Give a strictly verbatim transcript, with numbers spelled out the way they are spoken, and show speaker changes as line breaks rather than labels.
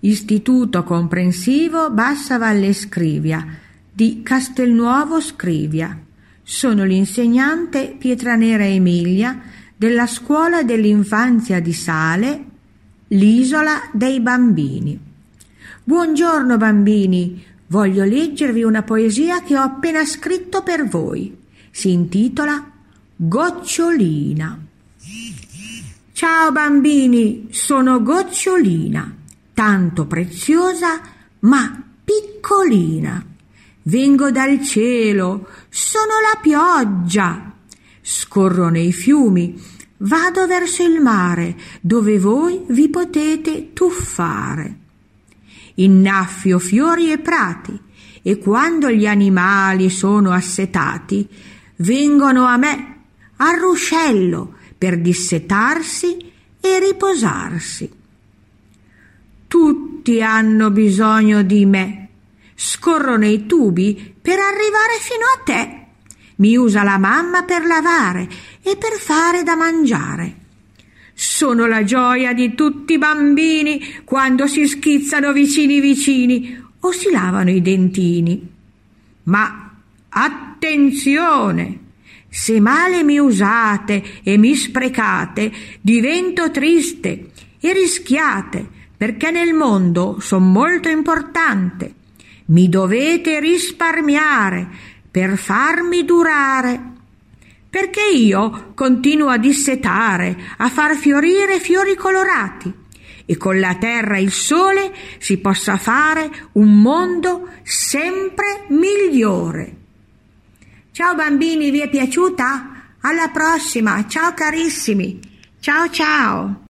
Istituto Comprensivo Bassa Valle Scrivia di Castelnuovo Scrivia. Sono l'insegnante Pietranera Emilia della Scuola dell'Infanzia di Sale, l'Isola dei Bambini. Buongiorno bambini, voglio leggervi una poesia che ho appena scritto per voi. Si intitola Gocciolina. Ciao bambini, sono Gocciolina, tanto preziosa ma piccolina. Vengo dal cielo, sono la pioggia. Scorro nei fiumi, vado verso il mare, dove voi vi potete tuffare. Innaffio fiori e prati, e quando gli animali sono assetati, vengono a me, al ruscello, per dissetarsi e riposarsi. Tutti hanno bisogno di me. Scorro nei tubi per arrivare fino a te. Mi usa la mamma per lavare e per fare da mangiare. Sono la gioia di tutti i bambini quando si schizzano vicini vicini o si lavano i dentini. Ma attenzione! Se male mi usate e mi sprecate, divento triste e rischiate, perché nel mondo son molto importante. Mi dovete risparmiare per farmi durare, perché io continuo a dissetare, a far fiorire fiori colorati, e con la terra e il sole si possa fare un mondo sempre migliore. Ciao bambini, vi è piaciuta? Alla prossima, ciao carissimi, ciao ciao!